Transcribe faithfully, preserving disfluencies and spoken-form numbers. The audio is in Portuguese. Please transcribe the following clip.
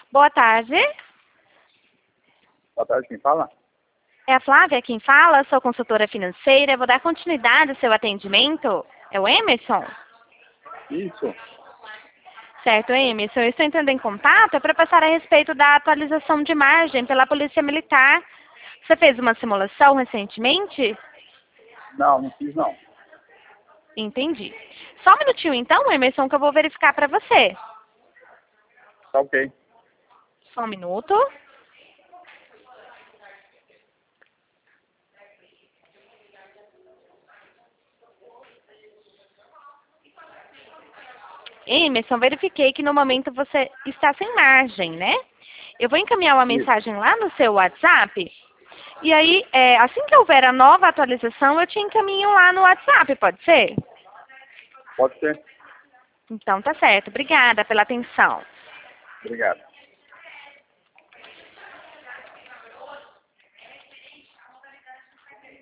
Boa tarde. Boa tarde, quem fala? É a Flávia quem fala, sou consultora financeira. Vou dar continuidade ao seu atendimento. É o Emerson? Isso. Certo, Emerson. Eu estou entrando em contato para passar a respeito da atualização de margem pela Polícia Militar. Você fez uma simulação recentemente? Não, não fiz não. Entendi. Só um minutinho então, Emerson, que eu vou verificar para você. Tá ok. Só um minuto. Emerson, verifiquei que no momento você está sem margem, né? Eu vou encaminhar uma Isso. mensagem lá no seu WhatsApp. E aí, é, assim que houver a nova atualização, eu te encaminho lá no WhatsApp, pode ser? Pode ser. Então tá certo. Obrigada pela atenção. Obrigado.